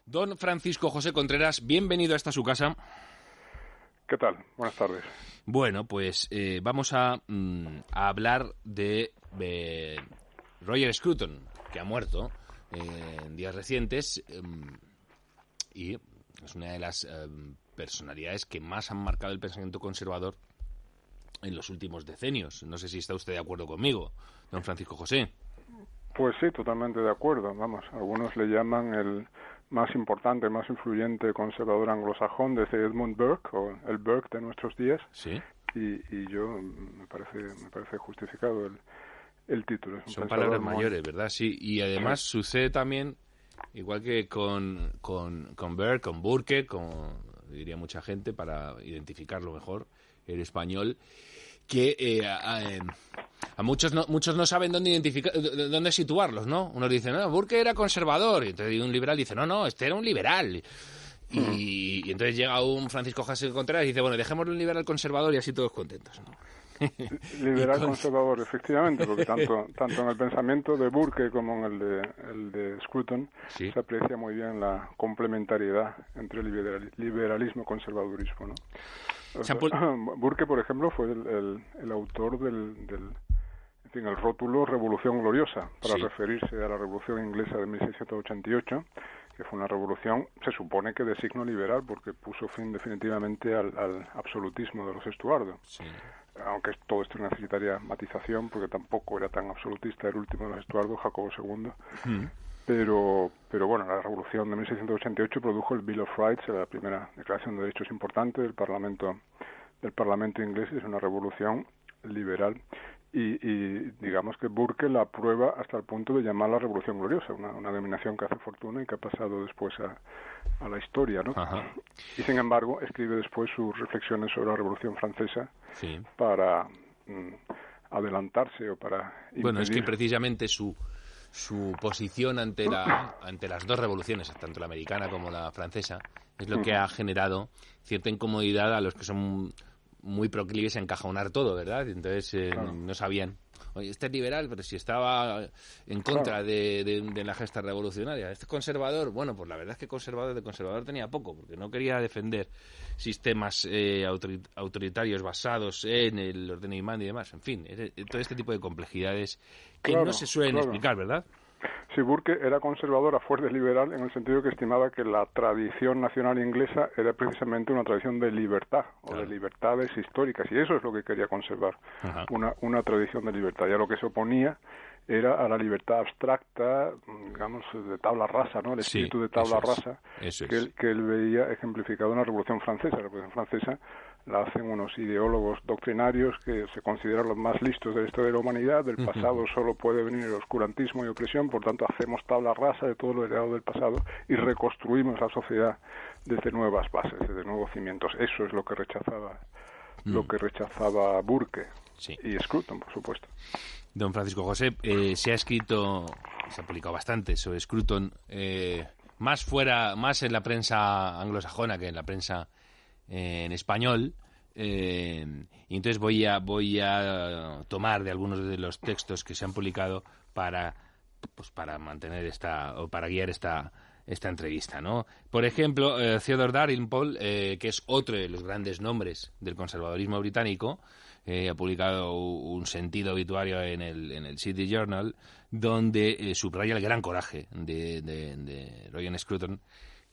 Don Francisco José Contreras, bienvenido a esta su casa. ¿Qué tal? Buenas tardes. Bueno, pues vamos a hablar de Roger Scruton, que ha muerto en días recientes y es una de las personalidades que más han marcado el pensamiento conservador en los últimos decenios. No sé si está usted de acuerdo conmigo, don Francisco José. Pues sí, totalmente de acuerdo. Vamos, algunos le llaman el más importante, el más influyente conservador anglosajón desde Edmund Burke, o el Burke de nuestros días. Sí. Y yo me parece justificado el título. Son palabras mayores, ¿verdad? Sí. Y además sucede también, igual que con Burke, con Burke, diría mucha gente para identificarlo mejor, el español, que a muchos no saben dónde situarlos, ¿no? Unos dicen, no, Burke era conservador, y entonces un liberal dice, no, este era un liberal. Y entonces llega un Francisco José Contreras y dice, bueno, dejémosle un liberal conservador y así todos contentos, ¿no? Liberal conservador, efectivamente, porque tanto en el pensamiento de Burke como en el de Scruton se aprecia muy bien la complementariedad entre liberalismo y conservadurismo, ¿no? Burke, por ejemplo, fue el autor el rótulo Revolución Gloriosa, para referirse a la Revolución Inglesa de 1688, que fue una revolución, se supone que de signo liberal, porque puso fin definitivamente al absolutismo de los Estuardo. Sí. Aunque todo esto necesitaría matización, porque tampoco era tan absolutista el último de los Estuardo, Jacobo II. Pero bueno, la revolución de 1688 produjo el Bill of Rights, la primera declaración de derechos importante del Parlamento inglés. Es una revolución liberal y digamos que Burke la aprueba hasta el punto de llamarla Revolución Gloriosa, una denominación que hace fortuna y que ha pasado después a la historia, ¿no? Ajá. Y sin embargo escribe después sus reflexiones sobre la Revolución Francesa para adelantarse o para impedir. Bueno, es que precisamente su posición ante las dos revoluciones, tanto la americana como la francesa, es lo que ha generado cierta incomodidad a los que son muy proclives a encajonar todo, ¿verdad? Entonces no sabían, oye, este es liberal, pero si estaba en contra de la gesta revolucionaria. Este es conservador, bueno, pues la verdad es que conservador tenía poco, porque no quería defender sistemas autoritarios basados en el orden y mando y demás. En fin, todo este tipo de complejidades que no se suelen explicar, ¿verdad? Sí, Burke era conservador a fuerza liberal en el sentido que estimaba que la tradición nacional inglesa era precisamente una tradición de libertad o de libertades históricas, y eso es lo que quería conservar, una tradición de libertad. Ya lo que se oponía era a la libertad abstracta, digamos, de tabla rasa, ¿no? El espíritu de tabla rasa que él veía ejemplificado en la Revolución Francesa. La Revolución Francesa la hacen unos ideólogos doctrinarios que se consideran los más listos de la historia de la humanidad. Del pasado solo puede venir el oscurantismo y opresión, por tanto hacemos tabla rasa de todo lo heredado del pasado y reconstruimos la sociedad desde nuevas bases, desde nuevos cimientos. Eso es lo que rechazaba Burke y Scruton, por supuesto. Don Francisco José, se ha publicado bastante sobre Scruton, más en la prensa anglosajona que en la prensa en español, y entonces voy a tomar de algunos de los textos que se han publicado para mantener para guiar esta entrevista, ¿no? Por ejemplo, Theodore Dalrymple, que es otro de los grandes nombres del conservadurismo británico, ha publicado un sentido obituario en el City Journal, donde subraya el gran coraje de Roger Scruton,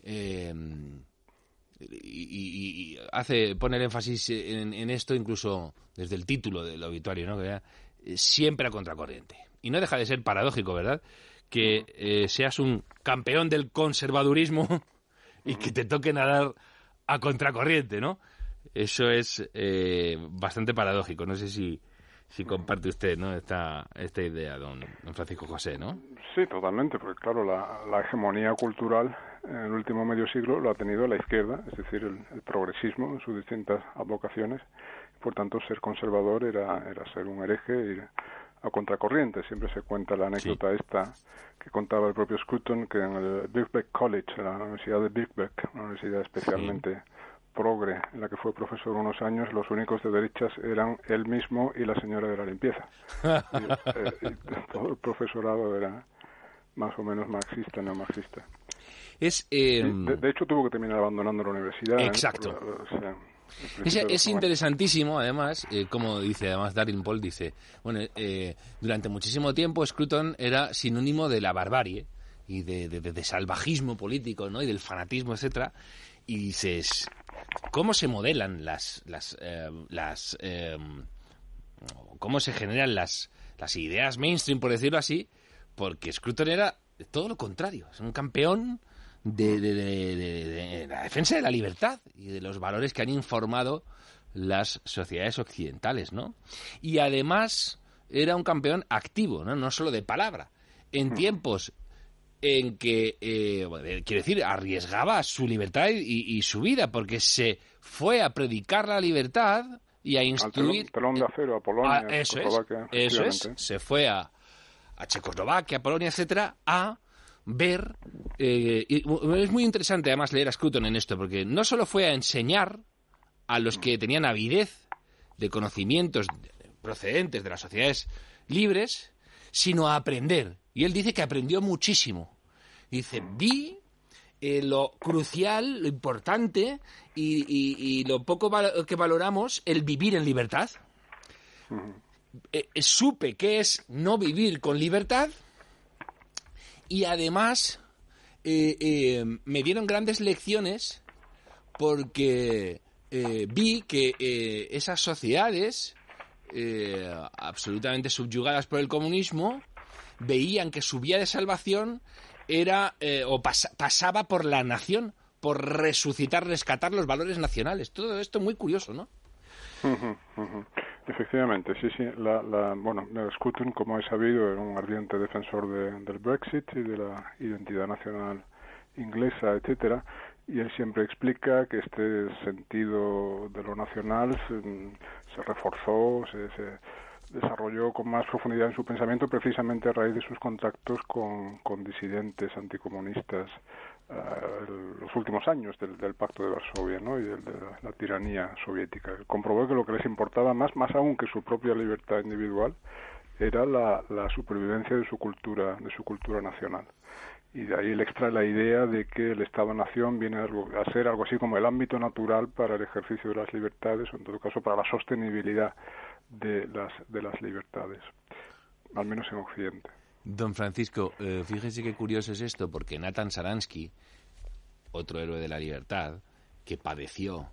y pone el énfasis en esto incluso desde el título del obituario, ¿no? Que siempre a contracorriente. Y no deja de ser paradójico, ¿verdad?, que seas un campeón del conservadurismo y que te toque nadar a contracorriente, ¿no? Eso es bastante paradójico. No sé si comparte usted, ¿no?, esta idea, don Francisco José, ¿no? Sí, totalmente, porque claro, la hegemonía cultural en el último medio siglo lo ha tenido la izquierda, es decir, el progresismo en sus distintas advocaciones. Por tanto, ser conservador era ser un hereje, ir a contracorriente. Siempre se cuenta la anécdota esta que contaba el propio Scruton, que en el Birkbeck College, en la Universidad de Birkbeck, una universidad especialmente progre, en la que fue profesor unos años, los únicos de derechas eran él mismo y la señora de la limpieza. y todo el profesorado era más o menos marxista, neomarxista. de hecho, tuvo que terminar abandonando la universidad. Exacto. Es interesantísimo, además, como dice además Dalrymple, dice, bueno, durante muchísimo tiempo Scruton era sinónimo de la barbarie y de salvajismo político, ¿no? Y del fanatismo, etcétera. Y dices, ¿cómo se modelan cómo se generan las ideas mainstream, por decirlo así? Porque Scruton era todo lo contrario, es un campeón de la defensa de la libertad y de los valores que han informado las sociedades occidentales, ¿no? Y además era un campeón activo, no solo de palabra. En tiempos en que, quiero decir, arriesgaba su libertad y su vida, porque se fue a predicar la libertad y a instruir... Telón de acero a Polonia, Checoslovaquia. Eso es, se fue a Checoslovaquia, Polonia, etcétera, a ver, y es muy interesante además leer a Scruton en esto, porque no solo fue a enseñar a los que tenían avidez de conocimientos procedentes de las sociedades libres, sino a aprender. Y él dice que aprendió muchísimo. Dice, vi lo crucial, lo importante y lo poco que valoramos el vivir en libertad. Supe qué es no vivir con libertad. Y además me dieron grandes lecciones porque vi que esas sociedades absolutamente subyugadas por el comunismo veían que su vía de salvación era pasaba por la nación, por rescatar los valores nacionales. Todo esto muy curioso, ¿no? Efectivamente, sí. Scruton, como he sabido, era un ardiente defensor del Brexit y de la identidad nacional inglesa, etcétera, y él siempre explica que este sentido de lo nacional se reforzó, se desarrolló con más profundidad en su pensamiento precisamente a raíz de sus contactos con disidentes anticomunistas los últimos años del Pacto de Varsovia, ¿no? Y de la tiranía soviética. Comprobó que lo que les importaba más aún que su propia libertad individual, era la supervivencia de su cultura nacional. Y de ahí él extrae la idea de que el Estado-Nación viene a ser algo así como el ámbito natural para el ejercicio de las libertades, o en todo caso para la sostenibilidad de las libertades, al menos en Occidente. Don Francisco, fíjese qué curioso es esto, porque Nathan Sharansky, otro héroe de la libertad, que padeció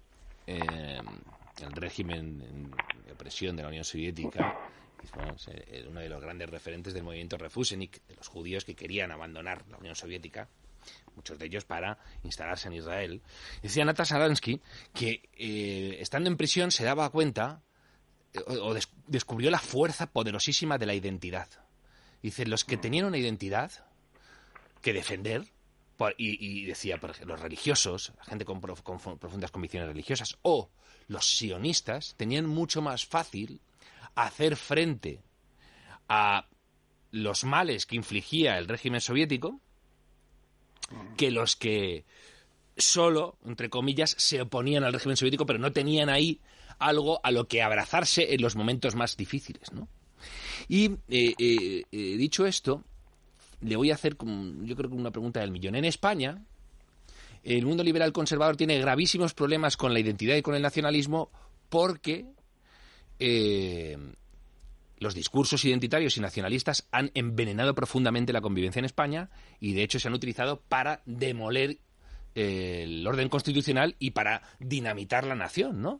el régimen de opresión de la Unión Soviética, es uno de los grandes referentes del movimiento Refusenik, de los judíos que querían abandonar la Unión Soviética, muchos de ellos para instalarse en Israel. Decía Nathan Sharansky que estando en prisión se daba cuenta descubrió la fuerza poderosísima de la identidad. Dice, los que tenían una identidad que defender, y decía, por ejemplo, los religiosos, la gente con profundas convicciones religiosas, o los sionistas, tenían mucho más fácil hacer frente a los males que infligía el régimen soviético que los que solo, entre comillas, se oponían al régimen soviético, pero no tenían ahí algo a lo que abrazarse en los momentos más difíciles, ¿no? Y dicho esto, le voy a hacer, yo creo que una pregunta del millón. En España, el mundo liberal conservador tiene gravísimos problemas con la identidad y con el nacionalismo porque los discursos identitarios y nacionalistas han envenenado profundamente la convivencia en España y, de hecho, se han utilizado para demoler el orden constitucional y para dinamitar la nación, ¿no?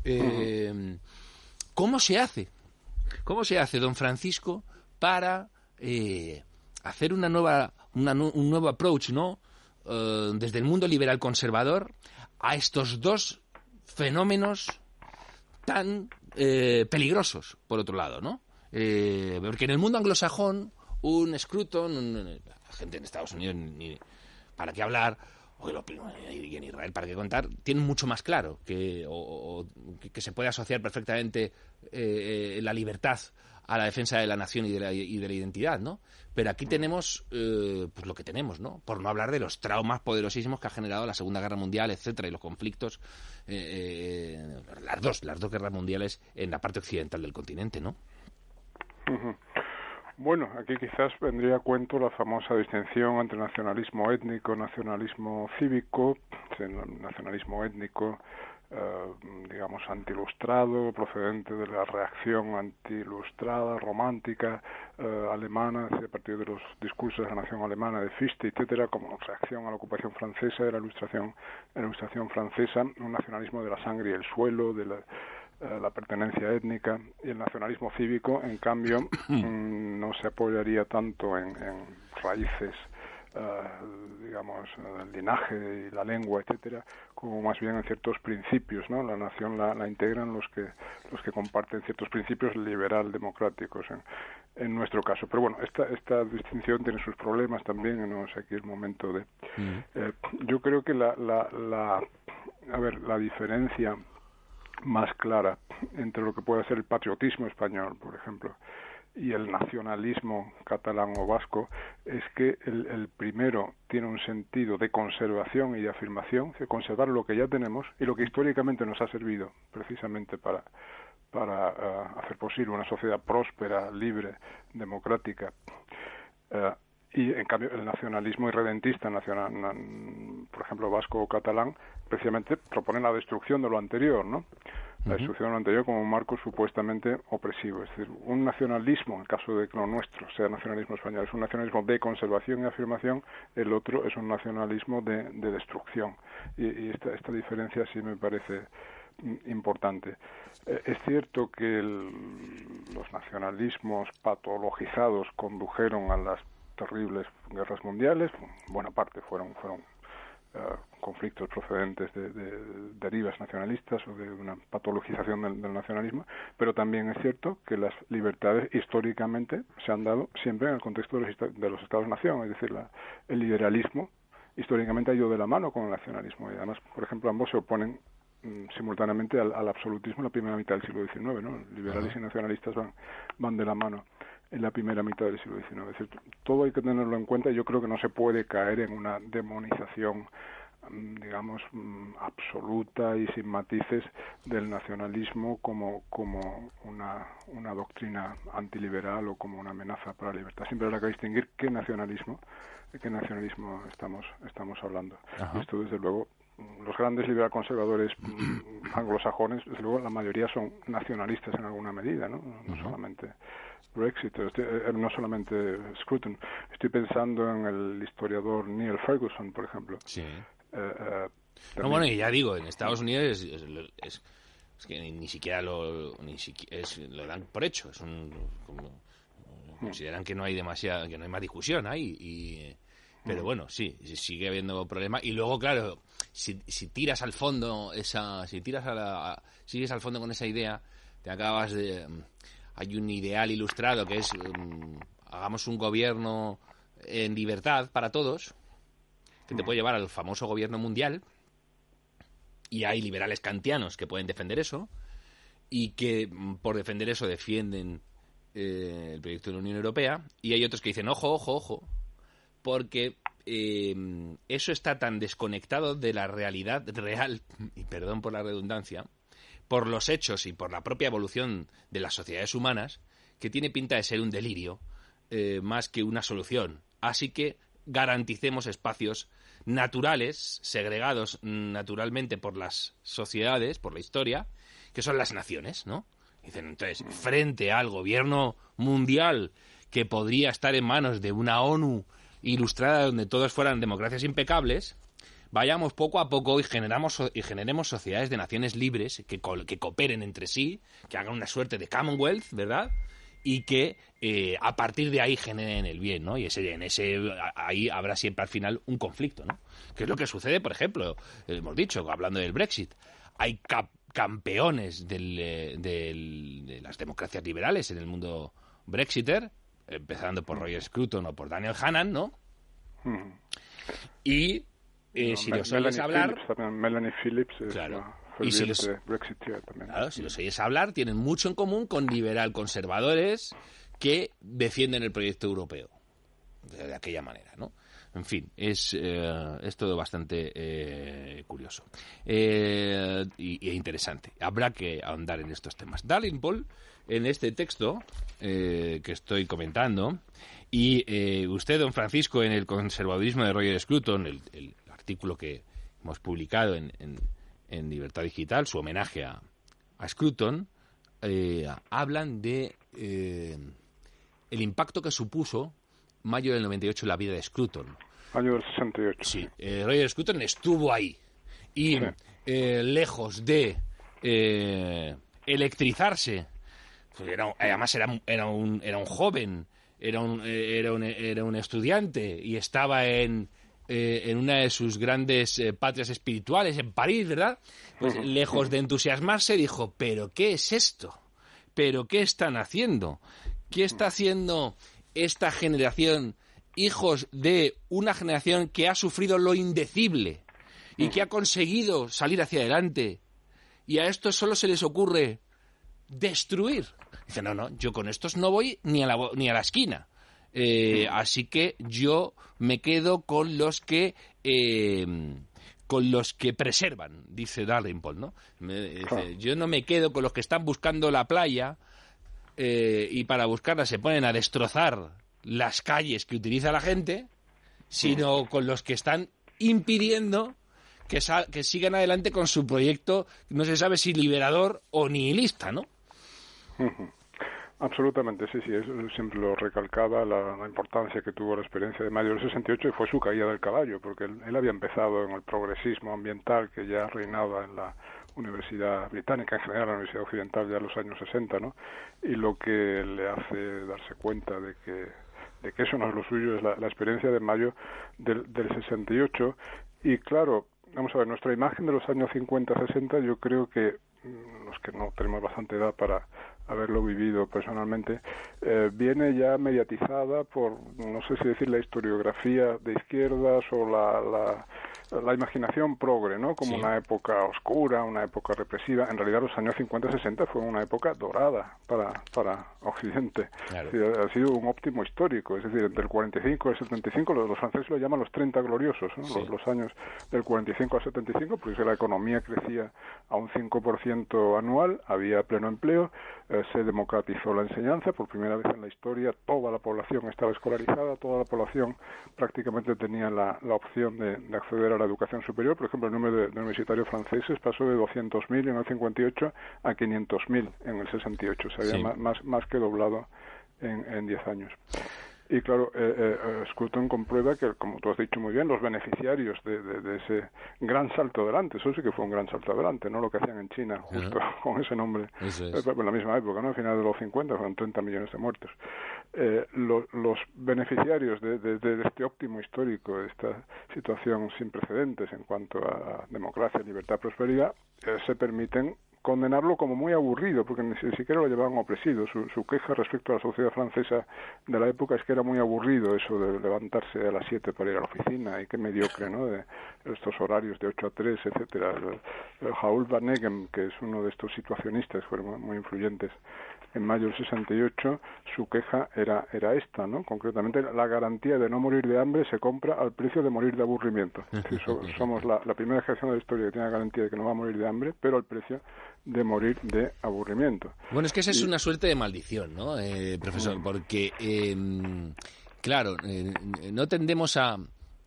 ¿Cómo se hace? ¿Cómo se hace, don Francisco, para hacer un nuevo approach, ¿no? Desde el mundo liberal conservador a estos dos fenómenos tan peligrosos, por otro lado, ¿no? Porque en el mundo anglosajón, un Scruton, la gente en Estados Unidos, ¿para qué hablar? Y en Israel, ¿para qué contar? Tienen mucho más claro que se puede asociar perfectamente la libertad a la defensa de la nación y de la identidad, ¿no? Pero aquí tenemos pues lo que tenemos, ¿no? Por no hablar de los traumas poderosísimos que ha generado la Segunda Guerra Mundial, etcétera, y los conflictos, las dos guerras mundiales en la parte occidental del continente, ¿no? Bueno, aquí quizás vendría a cuento la famosa distinción entre nacionalismo étnico y nacionalismo cívico. El nacionalismo étnico, digamos, antiilustrado, procedente de la reacción antiilustrada, romántica, alemana, a partir de los discursos de la nación alemana de Fichte, etcétera, como reacción a la ocupación francesa, de la ilustración francesa, un nacionalismo de la sangre y el suelo, de la pertenencia étnica, y el nacionalismo cívico, en cambio, no se apoyaría tanto en raíces, digamos, el linaje y la lengua, etcétera, como más bien en ciertos principios, ¿no? La nación la integran los que comparten ciertos principios liberal democráticos en nuestro caso. Pero bueno, esta distinción tiene sus problemas también, y no es aquí el momento de... yo creo que la diferencia más clara entre lo que puede ser el patriotismo español, por ejemplo, y el nacionalismo catalán o vasco, es que el primero tiene un sentido de conservación y de afirmación, de conservar lo que ya tenemos y lo que históricamente nos ha servido precisamente para hacer posible una sociedad próspera, libre, democrática. Y en cambio el nacionalismo irredentista por ejemplo vasco o catalán, precisamente proponen la destrucción de lo anterior, ¿no? La destrucción de lo anterior como un marco supuestamente opresivo. Es decir, un nacionalismo, en el caso de que lo nuestro sea nacionalismo español, es un nacionalismo de conservación y afirmación, el otro es un nacionalismo de destrucción. Y esta diferencia sí me parece importante. Es cierto que los nacionalismos patologizados condujeron a las terribles guerras mundiales, buena parte fueron conflictos procedentes de derivas nacionalistas o de una patologización del nacionalismo, pero también es cierto que las libertades históricamente se han dado siempre en el contexto de los Estados-nación, es decir, el liberalismo históricamente ha ido de la mano con el nacionalismo, y además, por ejemplo, ambos se oponen simultáneamente al absolutismo en la primera mitad del siglo XIX, ¿no? Liberales y nacionalistas van de la mano en la primera mitad del siglo XIX. Es decir, todo hay que tenerlo en cuenta, y yo creo que no se puede caer en una demonización, digamos, absoluta y sin matices del nacionalismo como una doctrina antiliberal o como una amenaza para la libertad. Siempre habrá que distinguir qué nacionalismo estamos hablando. Esto, desde luego, los grandes liberal-conservadores anglosajones, desde luego, la mayoría son nacionalistas en alguna medida, ¿no? No solamente Brexit, no solamente Scruton. Estoy pensando en el historiador Neil Ferguson, por ejemplo. Sí. Bueno, y ya digo, en Estados Unidos es que ni siquiera lo dan por hecho. Consideran que no hay que no hay más discusión ahí. Pero bueno, sí, sigue habiendo problema. Y luego, claro, si tiras al fondo sigues al fondo con esa idea, te acabas de... Hay un ideal ilustrado que es hagamos un gobierno en libertad para todos, que te puede llevar al famoso gobierno mundial, y hay liberales kantianos que pueden defender eso, y que por defender eso defienden el proyecto de la Unión Europea, y hay otros que dicen ojo, porque eso está tan desconectado de la realidad real, y perdón por la redundancia, por los hechos y por la propia evolución de las sociedades humanas, que tiene pinta de ser un delirio más que una solución. Así que garanticemos espacios naturales, segregados naturalmente por las sociedades, por la historia, que son las naciones, ¿no? Dicen, entonces, frente al gobierno mundial que podría estar en manos de una ONU ilustrada donde todos fueran democracias impecables, vayamos poco a poco y generemos sociedades de naciones libres que cooperen entre sí, que hagan una suerte de Commonwealth, ¿verdad? Y que a partir de ahí generen el bien, ¿no? Y ahí habrá siempre al final un conflicto, ¿no? Que es lo que sucede, por ejemplo, hemos dicho, hablando del Brexit, hay campeones de las democracias liberales en el mundo brexiter, empezando por Roger Scruton o por Daniel Hannan, ¿no? Y si los oyes hablar... Melanie Phillips es claro. Y si los también. Claro, si los oyes hablar, tienen mucho en común con liberal-conservadores que defienden el proyecto europeo de aquella manera, ¿no? En fin, es todo bastante curioso e interesante. Habrá que ahondar en estos temas. Dalrymple, en este texto que estoy comentando, y usted, don Francisco, en el conservadurismo de Roger Scruton, el artículo que hemos publicado en Libertad Digital, su homenaje a Scruton, hablan de el impacto que supuso mayo del 98 en la vida de Scruton. Año del 68. Sí, Roger Scruton estuvo ahí y sí. Lejos de electrizarse, pues además era un joven, era un estudiante y estaba en una de sus grandes patrias espirituales, en París, ¿verdad? Pues lejos de entusiasmarse dijo, ¿pero qué es esto? ¿Pero qué están haciendo? ¿Qué está haciendo esta generación, hijos de una generación que ha sufrido lo indecible y que ha conseguido salir hacia adelante? Y a estos solo se les ocurre destruir. Dice, no, yo con estos no voy ni a la esquina. Así que yo me quedo con los que preservan, dice Dalrymple, ¿no? Dice, yo no me quedo con los que están buscando la playa y para buscarla se ponen a destrozar las calles que utiliza la gente, sino con los que están impidiendo que sigan adelante con su proyecto, no se sabe si liberador o nihilista, ¿no? Absolutamente, sí, él siempre lo recalcaba, la importancia que tuvo la experiencia de mayo del 68 y fue su caída del caballo, porque él había empezado en el progresismo ambiental que ya reinaba en la Universidad Británica, en general la Universidad Occidental ya en los años 60, ¿no? Y lo que le hace darse cuenta de que eso no es lo suyo es la experiencia de mayo del 68. Y claro, vamos a ver, nuestra imagen de los años 50-60, yo creo que los que no tenemos bastante edad para haberlo vivido personalmente, viene ya mediatizada por, no sé si decir la historiografía de izquierdas o la imaginación progre, ¿no? Como una época oscura, una época represiva. En realidad los años 50-60 fue una época dorada para Occidente. Claro. Ha sido un óptimo histórico, es decir, entre el 45 y el 75, los franceses lo llaman los 30 gloriosos, ¿no? Sí. Los años del 45 al 75, porque la economía crecía a un 5% anual, había pleno empleo, se democratizó la enseñanza, por primera vez en la historia toda la población estaba escolarizada, toda la población prácticamente tenía la opción de acceder a la educación superior. Por ejemplo, el número de universitarios franceses pasó de 200.000 en el 58 a 500.000 en el 68, se había más que doblado en 10 años. Y claro, Scruton comprueba que, como tú has dicho muy bien, los beneficiarios de ese gran salto adelante, eso sí que fue un gran salto adelante, no lo que hacían en China, justo con ese nombre, en la misma época, ¿no? A finales de los 50, fueron 30 millones de muertos. Los beneficiarios de este óptimo histórico, de esta situación sin precedentes en cuanto a democracia, libertad, prosperidad, se permiten condenarlo como muy aburrido, porque ni siquiera lo llevaban opresido. Su queja respecto a la sociedad francesa de la época es que era muy aburrido eso de levantarse a las 7 para ir a la oficina, y qué mediocre, ¿no? De estos horarios de 8 a 3, etcétera. Raoul Vaneigem, que es uno de estos situacionistas, fueron muy influyentes en mayo del 68, su queja era esta, ¿no? Concretamente, la garantía de no morir de hambre se compra al precio de morir de aburrimiento. Somos la primera generación de la historia que tiene la garantía de que no va a morir de hambre, pero al precio de morir de aburrimiento. Bueno, es que esa es una suerte de maldición, ¿no, profesor? Porque, claro, no tendemos a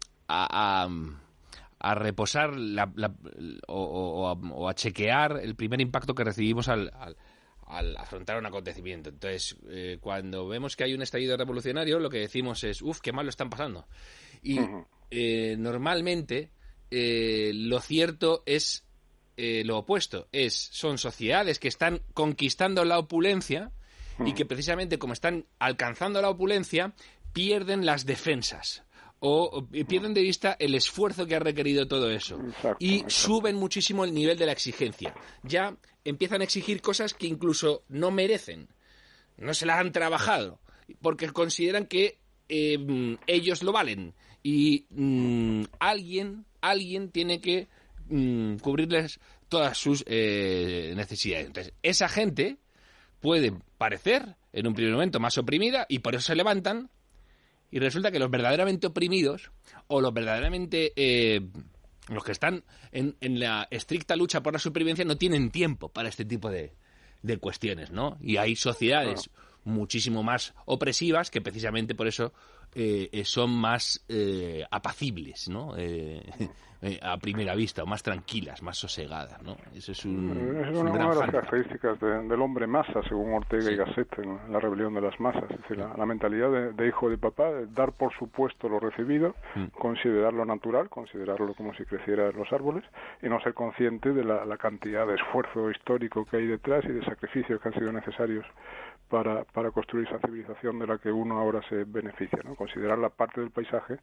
reposar o a chequear el primer impacto que recibimos al afrontar un acontecimiento. Entonces, cuando vemos que hay un estallido revolucionario, lo que decimos es, qué mal lo están pasando. Y normalmente lo cierto es lo opuesto. Son sociedades que están conquistando la opulencia y que precisamente como están alcanzando la opulencia, pierden las defensas o pierden de vista el esfuerzo que ha requerido todo eso. Exacto. Suben muchísimo el nivel de la exigencia. Ya empiezan a exigir cosas que incluso no merecen, no se las han trabajado, porque consideran que ellos lo valen y alguien tiene que cubrirles todas sus necesidades. Entonces, esa gente puede parecer en un primer momento más oprimida y por eso se levantan Y resulta que los verdaderamente oprimidos o los verdaderamente... los que están en la estricta lucha por la supervivencia no tienen tiempo para este tipo de cuestiones, ¿no? Y hay sociedades muchísimo más opresivas que precisamente por eso son más apacibles, ¿no? A primera vista, o más tranquilas, más sosegadas, ¿no? Eso es una de las características del hombre masa, según Ortega y Gasset en La rebelión de las masas. Es decir, la mentalidad de hijo de papá, de dar por supuesto lo recibido, considerarlo natural, considerarlo como si creciera en los árboles, y no ser consciente de la cantidad de esfuerzo histórico que hay detrás y de sacrificios que han sido necesarios para construir esa civilización de la que uno ahora se beneficia, ¿no? Considerarla parte del paisaje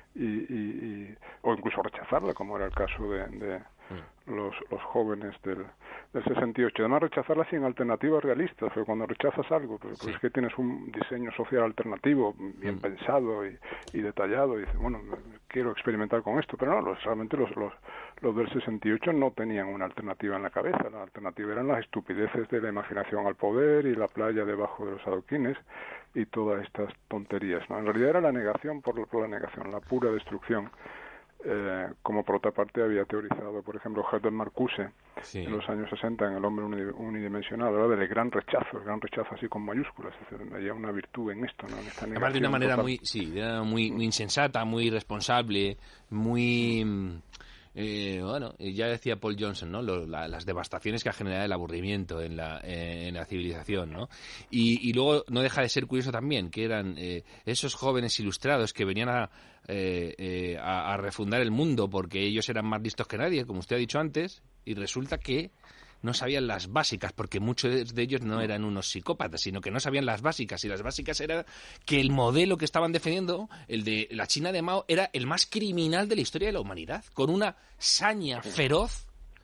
o incluso rechazarla, como era el caso de los jóvenes del 68. Además, rechazarla sin alternativas realistas, pero cuando rechazas algo, pues es que tienes un diseño social alternativo, bien pensado y detallado, y dices, bueno, quiero experimentar con esto, pero no, realmente los del 68 no tenían una alternativa en la cabeza. La alternativa eran las estupideces de la imaginación al poder y la playa debajo de los adoquines y todas estas tonterías, ¿no? En realidad era la negación por la negación, la pura destrucción. Como por otra parte había teorizado, por ejemplo, Herbert Marcuse en los años 60 en El hombre unidimensional, hablaba del gran rechazo así con mayúsculas, es decir, había una virtud en esto, ¿no? En esta negación. Además de una manera muy insensata, muy irresponsable, muy... bueno, ya decía Paul Johnson, ¿no? Las devastaciones que ha generado el aburrimiento en la civilización, ¿no? Y luego no deja de ser curioso también que eran esos jóvenes ilustrados que venían a refundar el mundo porque ellos eran más listos que nadie, como usted ha dicho antes, y resulta que no sabían las básicas, porque muchos de ellos no eran unos psicópatas, sino que no sabían las básicas, y las básicas era que el modelo que estaban defendiendo, el de la China de Mao, era el más criminal de la historia de la humanidad, con una saña feroz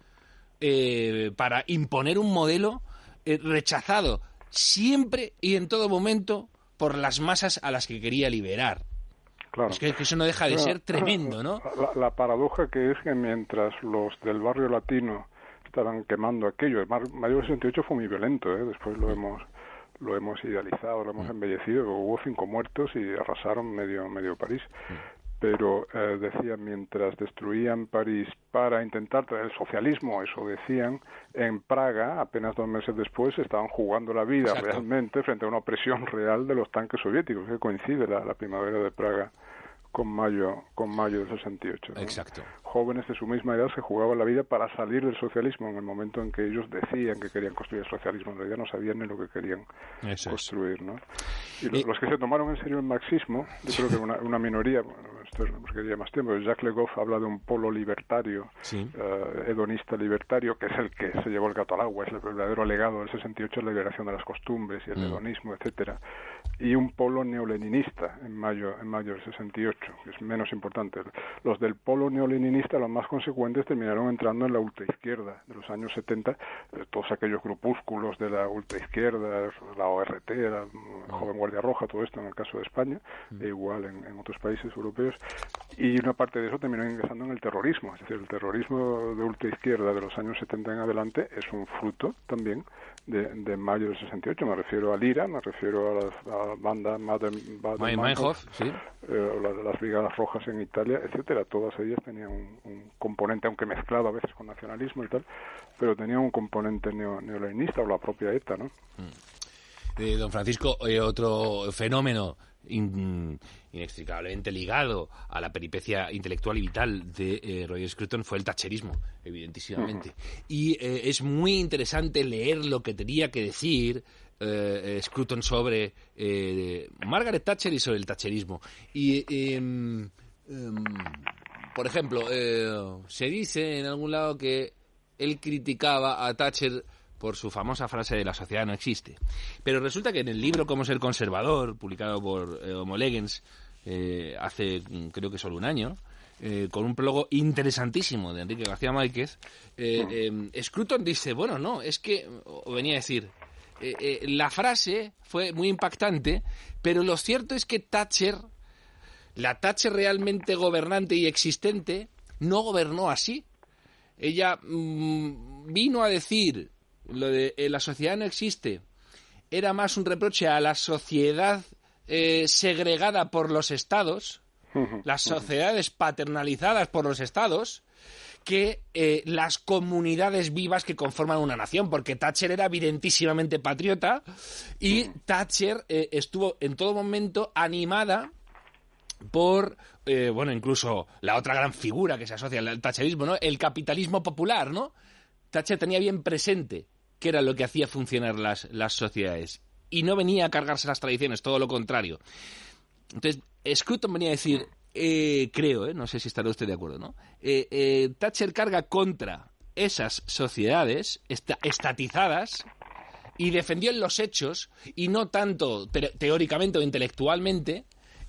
para imponer un modelo rechazado siempre y en todo momento por las masas a las que quería liberar. Claro. Es que eso no deja de ser tremendo, ¿no? La paradoja que es que mientras los del barrio latino estaban quemando aquello, el mayo del 68 fue muy violento, después lo hemos idealizado, lo hemos embellecido, hubo 5 muertos y arrasaron medio París. Pero decían, mientras destruían París para intentar traer el socialismo, eso decían, en Praga, apenas 2 meses después, estaban jugando la vida realmente frente a una opresión real de los tanques soviéticos, que coincide la primavera de Praga con mayo del 68, ¿no? Exacto. Jóvenes de su misma edad se jugaban la vida para salir del socialismo en el momento en que ellos decían que querían construir el socialismo. En realidad no sabían ni lo que querían construir, ¿no? Y los que se tomaron en serio el marxismo, yo creo que una minoría, esto requeriría más tiempo, Jacques Le Goff habla de un polo libertario, hedonista libertario, que es el que se llevó el gato al agua, es el verdadero legado del 68, la liberación de las costumbres y el hedonismo, etcétera, y un polo neoleninista en mayo del 68, que es menos importante. Los del polo neoleninista, los más consecuentes, terminaron entrando en la ultraizquierda de los años 70, todos aquellos grupúsculos de la ultraizquierda, la ORT, la Joven Guardia Roja, todo esto en el caso de España, e igual en otros países europeos, y una parte de eso terminó ingresando en el terrorismo, es decir, el terrorismo de ultraizquierda de los años 70 en adelante es un fruto también de mayo del 68, me refiero al IRA, me refiero a la banda Meinhof, las Brigadas Rojas en Italia, etcétera. Todas ellas tenían un componente, aunque mezclado a veces con nacionalismo y tal, pero tenían un componente neoleninista, o la propia ETA, ¿no? Don Francisco, otro fenómeno inextricablemente ligado a la peripecia intelectual y vital de Roger Scruton fue el thatcherismo, evidentísimamente. Y es muy interesante leer lo que tenía que decir Scruton sobre Margaret Thatcher y sobre el thatcherismo. Y, por ejemplo, se dice en algún lado que él criticaba a Thatcher por su famosa frase de la sociedad no existe. Pero resulta que en el libro Cómo ser conservador, publicado por Homo Legens hace creo que solo un año, con un prólogo interesantísimo de Enrique García Máquez, Scruton dice, bueno, no, es que, venía a decir, la frase fue muy impactante, pero lo cierto es que Thatcher, la Thatcher realmente gobernante y existente, no gobernó así. Ella vino a decir lo de la sociedad no existe, era más un reproche a la sociedad segregada por los estados, las sociedades paternalizadas por los estados, que las comunidades vivas que conforman una nación, porque Thatcher era evidentísimamente patriota y Thatcher estuvo en todo momento animada por, incluso la otra gran figura que se asocia al thatcherismo, ¿no? El capitalismo popular, ¿no? Thatcher tenía bien presente qué era lo que hacía funcionar las sociedades y no venía a cargarse las tradiciones, todo lo contrario. Entonces, Scruton venía a decir, creo, no sé si estará usted de acuerdo, ¿no? Thatcher carga contra esas sociedades estatizadas y defendió en los hechos, y no tanto teóricamente o intelectualmente,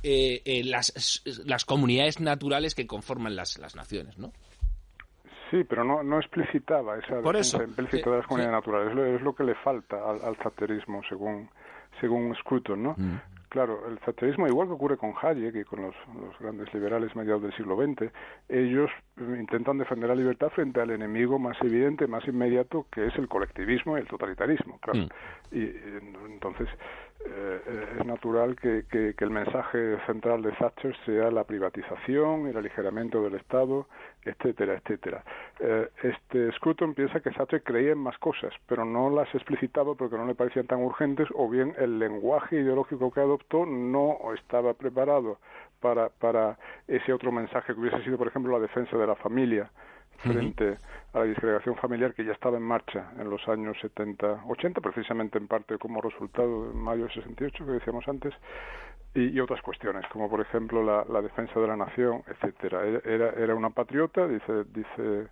las comunidades naturales que conforman las naciones, ¿no? Sí, pero no explicitaba esa defensa implícita de las comunidades naturales. Es lo que le falta al thatcherismo, según Scruton, ¿no? Claro, el thatcherismo, igual que ocurre con Hayek y con los grandes liberales mediados del siglo XX, ellos intentan defender la libertad frente al enemigo más evidente, más inmediato, que es el colectivismo y el totalitarismo, claro. Y entonces es natural que el mensaje central de Thatcher sea la privatización, el aligeramiento del Estado, etcétera, etcétera. Scruton piensa que Thatcher creía en más cosas, pero no las explicitaba porque no le parecían tan urgentes, o bien el lenguaje ideológico que adoptó no estaba preparado para ese otro mensaje que hubiese sido, por ejemplo, la defensa de la familia frente a la disgregación familiar que ya estaba en marcha en los años 70-80, precisamente en parte como resultado de mayo del 68, que decíamos antes, y otras cuestiones, como por ejemplo la defensa de la nación, etcétera. Era una patriota, dice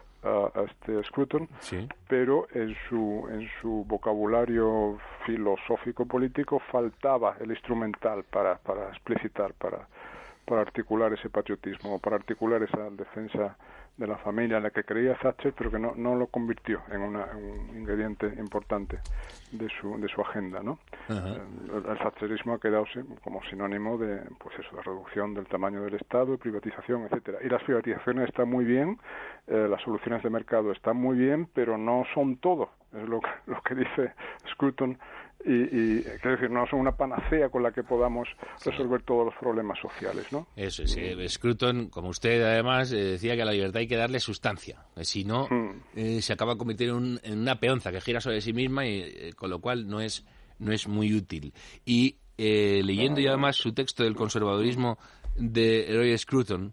Scruton, sí, pero en su vocabulario filosófico político faltaba el instrumental para explicitar, para articular ese patriotismo, para articular esa defensa de la familia en la que creía Thatcher, pero que no lo convirtió en un ingrediente importante de su agenda, ¿no? El thatcherismo ha quedado como sinónimo de de reducción del tamaño del Estado, privatización, etcétera. Y las privatizaciones están muy bien, las soluciones de mercado están muy bien, pero no son todo, es lo que dice Scruton. Y quiero decir, no son una panacea con la que podamos resolver todos los problemas sociales, ¿no? Eso es. Scruton, como usted además, decía que a la libertad hay que darle sustancia. Si no, se acaba convirtiendo en una peonza que gira sobre sí misma y con lo cual no es muy útil. Y leyendo yo además su texto del conservadurismo de Roy Scruton,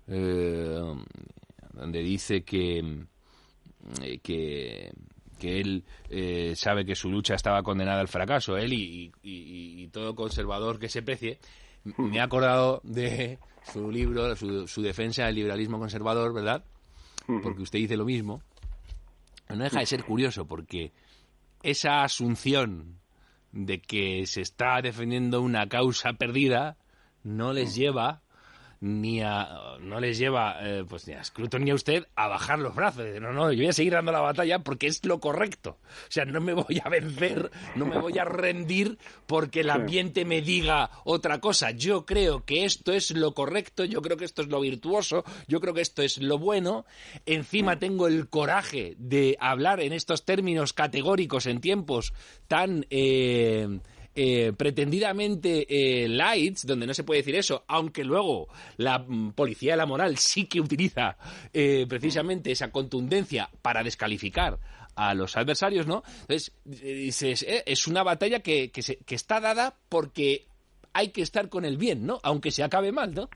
donde dice que él sabe que su lucha estaba condenada al fracaso, él y todo conservador que se precie, me he acordado de su libro, su defensa del liberalismo conservador, ¿verdad? Porque usted dice lo mismo. No deja de ser curioso, porque esa asunción de que se está defendiendo una causa perdida no les lleva ni a Scruton ni a usted a bajar los brazos. No, yo voy a seguir dando la batalla porque es lo correcto. O sea, no me voy a vencer, no me voy a rendir porque el ambiente me diga otra cosa. Yo creo que esto es lo correcto, yo creo que esto es lo virtuoso, yo creo que esto es lo bueno. Encima tengo el coraje de hablar en estos términos categóricos en tiempos tan pretendidamente lights, donde no se puede decir eso, aunque luego la policía de la moral sí que utiliza precisamente esa contundencia para descalificar a los adversarios, ¿no? Entonces, es una batalla que está dada porque hay que estar con el bien, ¿no? Aunque se acabe mal, ¿no?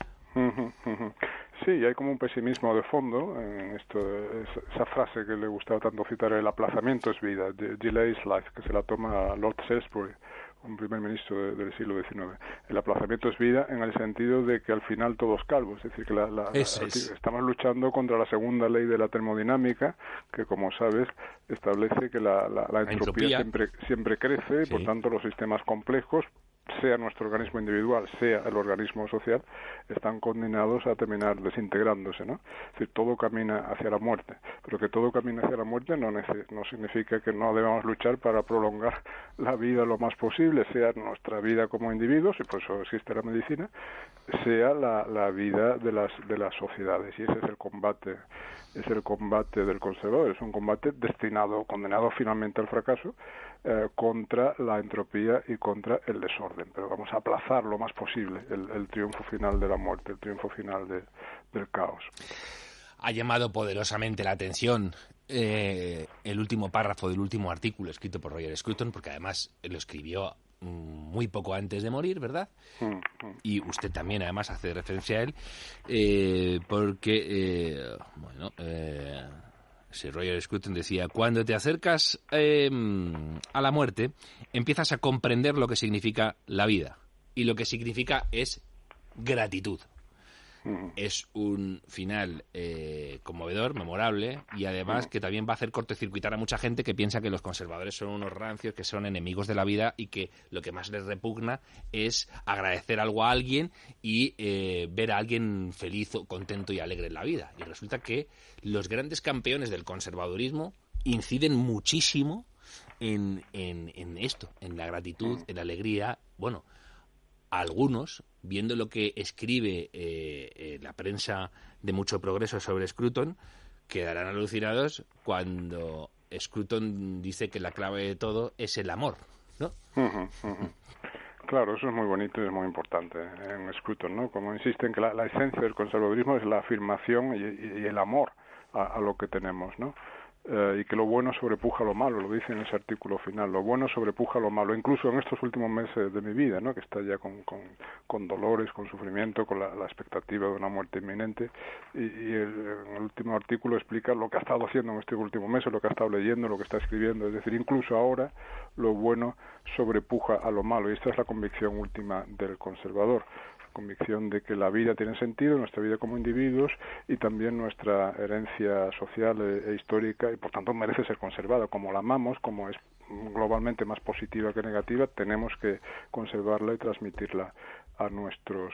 Sí, hay como un pesimismo de fondo en esa frase que le gustaba tanto citar, el aplazamiento es vida, delay is life, que se la toma Lord Salisbury, un primer ministro del siglo XIX. El aplazamiento es vida en el sentido de que al final todo es calvo, es decir, que estamos luchando contra la segunda ley de la termodinámica, que como sabes establece que la entropía siempre crece, y por tanto los sistemas complejos, sea nuestro organismo individual, sea el organismo social, están condenados a terminar desintegrándose, ¿no? Es decir, todo camina hacia la muerte, pero que todo camine hacia la muerte no significa que no debamos luchar para prolongar la vida lo más posible, sea nuestra vida como individuos, y por eso existe la medicina, sea la vida de las sociedades, y ese es el combate es el combate del conservador, es un combate condenado finalmente al fracaso contra la entropía y contra el desorden, pero vamos a aplazar lo más posible el triunfo final de la muerte, el triunfo final del caos. Ha llamado poderosamente la atención el último párrafo del último artículo escrito por Roger Scruton, porque además lo escribió muy poco antes de morir, ¿verdad? Y usted también además hace referencia a él, porque Sir Roger Scruton decía: cuando te acercas a la muerte, empiezas a comprender lo que significa la vida, y lo que significa es gratitud. Es un final conmovedor, memorable, y además que también va a hacer cortocircuitar a mucha gente que piensa que los conservadores son unos rancios, que son enemigos de la vida y que lo que más les repugna es agradecer algo a alguien y ver a alguien feliz, contento y alegre en la vida. Y resulta que los grandes campeones del conservadurismo inciden muchísimo en esto, en la gratitud, en la alegría. Bueno, algunos, viendo lo que escribe la prensa de mucho progreso sobre Scruton, quedarán alucinados cuando Scruton dice que la clave de todo es el amor, ¿no? Claro, eso es muy bonito y es muy importante en Scruton, ¿no? Como insiste en que la esencia del conservadurismo es la afirmación y el amor a lo que tenemos, ¿no? Y que lo bueno sobrepuja lo malo, lo dice en ese artículo final, lo bueno sobrepuja lo malo, incluso en estos últimos meses de mi vida, ¿no? Que está ya con dolores, con sufrimiento, con la expectativa de una muerte inminente, y en el último artículo explica lo que ha estado haciendo en estos últimos meses, lo que ha estado leyendo, lo que está escribiendo, es decir, incluso ahora lo bueno sobrepuja a lo malo, y esta es la convicción última del conservador. Convicción de que la vida tiene sentido, nuestra vida como individuos y también nuestra herencia social e histórica, y por tanto merece ser conservada. Como la amamos, como es globalmente más positiva que negativa, tenemos que conservarla y transmitirla a nuestros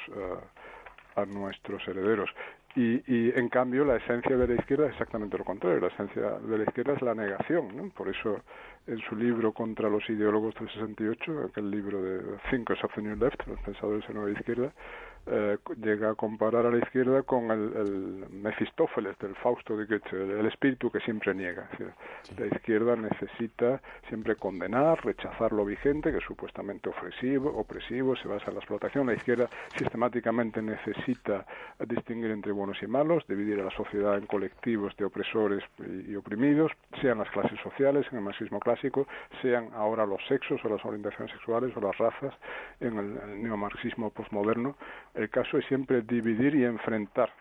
herederos. Y en cambio la esencia de la izquierda es exactamente lo contrario. La esencia de la izquierda es la negación, ¿no? Por eso en su libro Contra los ideólogos del 68, aquel libro de Thinkers of the New Left, los pensadores de la nueva izquierda, llega a comparar a la izquierda con el Mefistófeles del Fausto de Goethe, el espíritu que siempre niega. Es decir, la izquierda necesita siempre condenar, rechazar lo vigente, que es supuestamente opresivo, se basa en la explotación. La izquierda sistemáticamente necesita distinguir entre buenos y malos, dividir a la sociedad en colectivos de opresores y oprimidos, sean las clases sociales en el marxismo clásico, sean ahora los sexos o las orientaciones sexuales o las razas en el neomarxismo posmoderno. El caso es siempre dividir y enfrentar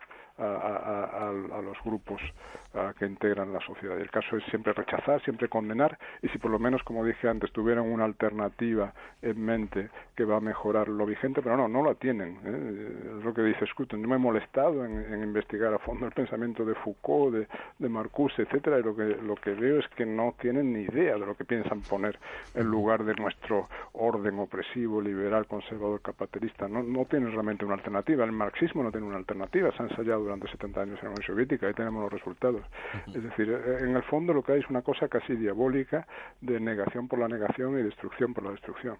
a los grupos que integran la sociedad. Y el caso es siempre rechazar, siempre condenar, y si por lo menos, como dije antes, tuvieran una alternativa en mente que va a mejorar lo vigente, pero no la tienen. Es lo que dice Scruton. Yo me he molestado en investigar a fondo el pensamiento de Foucault, de Marcuse, etcétera, y lo que veo es que no tienen ni idea de lo que piensan poner en lugar de nuestro orden opresivo, liberal, conservador, capitalista. No tienen realmente una alternativa. El marxismo no tiene una alternativa. Se ha ensayado durante 70 años en la Unión Soviética, ahí tenemos los resultados. Es decir, en el fondo lo que hay es una cosa casi diabólica de negación por la negación y destrucción por la destrucción.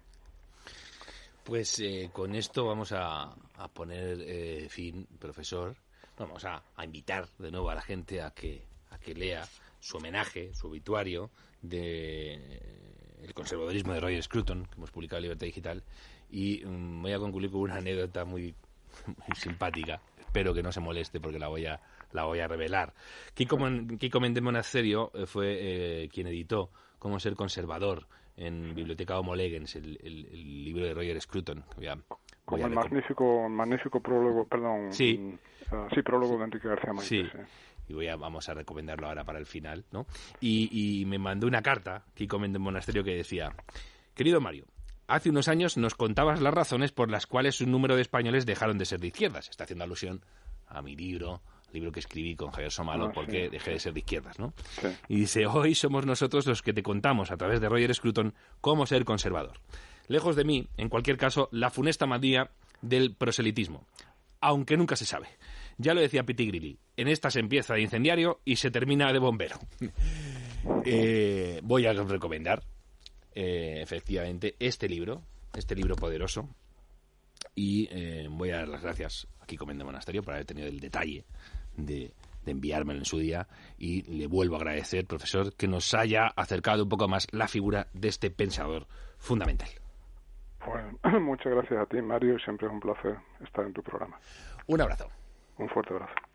Pues con esto vamos a poner fin, profesor. Vamos a invitar de nuevo a la gente a que lea su homenaje, su obituario de el conservadurismo de Roger Scruton, que hemos publicado en Libertad Digital, y voy a concluir con una anécdota muy simpática. Espero que no se moleste porque la voy a revelar. Kiko Méndez Monasterio fue quien editó Cómo ser conservador en Biblioteca Homo Legens, el libro de Roger Scruton. Como el magnífico prólogo, perdón. Sí. Prólogo de Enrique García Márquez. Sí. Y vamos a recomendarlo ahora para el final, ¿no? Y me mandó una carta, Kiko Méndez Monasterio, que decía: querido Mario, hace unos años nos contabas las razones por las cuales un número de españoles dejaron de ser de izquierdas. Está haciendo alusión a mi libro que escribí con Javier Somalo, porque dejé de ser de izquierdas, ¿no? Sí. Y dice: hoy somos nosotros los que te contamos a través de Roger Scruton cómo ser conservador. Lejos de mí, en cualquier caso, la funesta manía del proselitismo, aunque nunca se sabe. Ya lo decía Pitti Grilli, en esta se empieza de incendiario y se termina de bombero. Voy a recomendar efectivamente este libro poderoso, y voy a dar las gracias a Kiko Méndez Monasterio por haber tenido el detalle de de enviármelo en su día, y le vuelvo a agradecer, profesor, que nos haya acercado un poco más la figura de este pensador fundamental. Pues muchas gracias a ti, Mario, y siempre es un placer estar en tu programa. Un abrazo. Un fuerte abrazo.